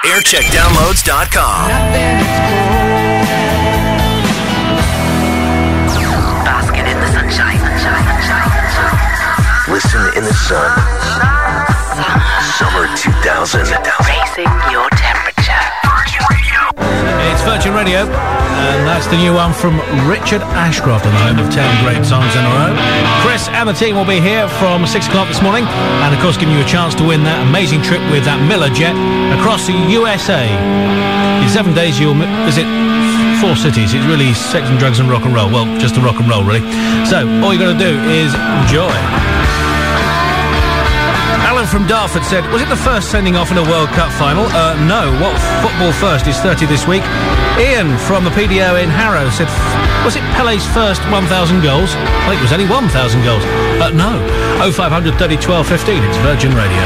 aircheckdownloads.com. Basking in the sunshine. Listen in the sun. Summer 2000. Raising your temperature. It's Virgin Radio, and that's the new one from Richard Ashcroft on the home of 10 great songs in a row. Chris and the team will be here from 6 o'clock this morning, and of course giving you a chance to win that amazing trip with that Miller jet across the USA. In 7 days you'll visit 4 cities. It's really sex and drugs and rock and roll. Well, just the rock and roll, really. So, all you got to do is enjoy. Alan from Dartford said, was it the first sending off in a World Cup final? No. What football first is 30 this week? Ian from the PDO in Harrow said, was it Pele's first 1,000 goals? I think it was only 1,000 goals. No. 0500 30 12 15. It's Virgin Radio.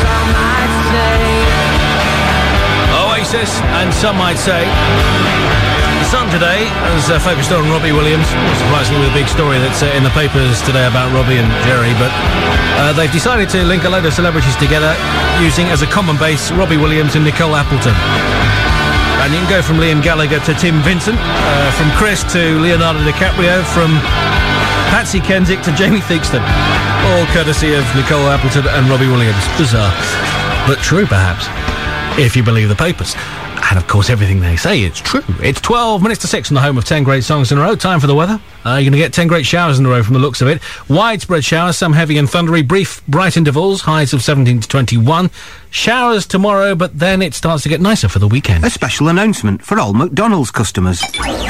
Oasis, and some might say. The Sun today has focused on Robbie Williams. Not surprisingly, with a big story that's in the papers today about Robbie and Jerry, but they've decided to link a load of celebrities together using as a common base Robbie Williams and Nicole Appleton. And you can go from Liam Gallagher to Tim Vincent, from Chris to Leonardo DiCaprio, from Patsy Kensick to Jamie Theakston. All courtesy of Nicole Appleton and Robbie Williams. Bizarre. But true, perhaps, if you believe the papers. And, of course, everything they say is true. It's 12 minutes to 6 on the home of 10 great songs in a row. Time for the weather. You're going to get 10 great showers in a row from the looks of it. Widespread showers, some heavy and thundery, brief, bright intervals, highs of 17 to 21. Showers tomorrow, but then it starts to get nicer for the weekend. A special announcement for all McDonald's customers.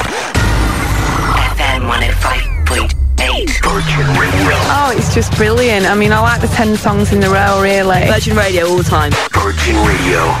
FM 105.8. Virgin Radio. Oh, it's just brilliant. I mean, I like the 10 songs in a row, really. Virgin Radio all the time. Virgin Radio.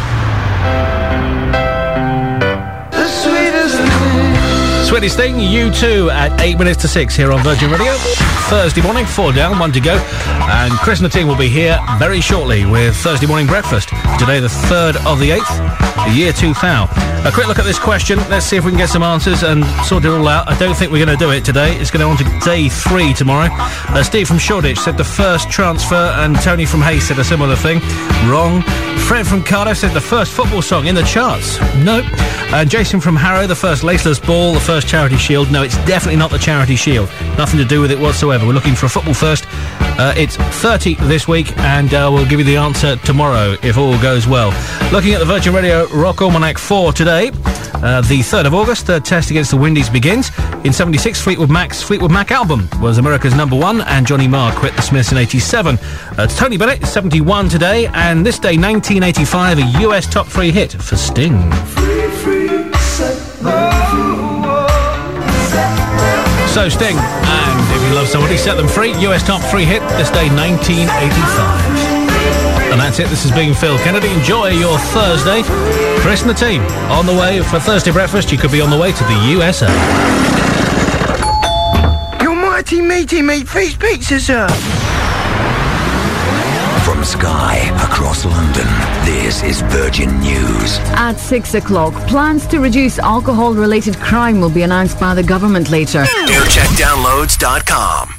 Sweetest thing, U2 at 8 minutes to 6 here on Virgin Radio. Thursday morning, 4 down, 1 to go. And Chris and the team will be here very shortly with Thursday morning breakfast. Today, the 3rd of the 8th, the year 2000. A quick look at this question. Let's see if we can get some answers and sort it all out. I don't think we're going to do it today. It's going on to day 3 tomorrow. Steve from Shoreditch said the first transfer, and Tony from Hayes said a similar thing. Wrong. Fred from Cardiff said the first football song in the charts. Nope. And Jason from Harrow, the first laceless ball, the first charity shield. No, it's definitely not the charity shield. Nothing to do with it whatsoever. We're looking for a football first. It's 30 this week, and we'll give you the answer tomorrow if all goes well. Looking at the Virgin Radio Rock Almanac for today, the 3rd of August, the test against the Windies begins. In 76, Fleetwood Mac album was America's #1, and Johnny Marr quit the Smiths in 87. Tony Bennett is 71 today, and this day, 1985, a US top 3 hit for Sting. So Sting, and if you love somebody, set them free. US top 3 hit, this day 1985. And that's it, this has been Phil Kennedy. Enjoy your Thursday. Chris and the team on the way for Thursday breakfast. You could be on the way to the USA. Your mighty meaty meat feast pizza, sir. From Sky across London, this is Virgin News. At 6 o'clock, plans to reduce alcohol-related crime will be announced by the government later. aircheckdownloads.com.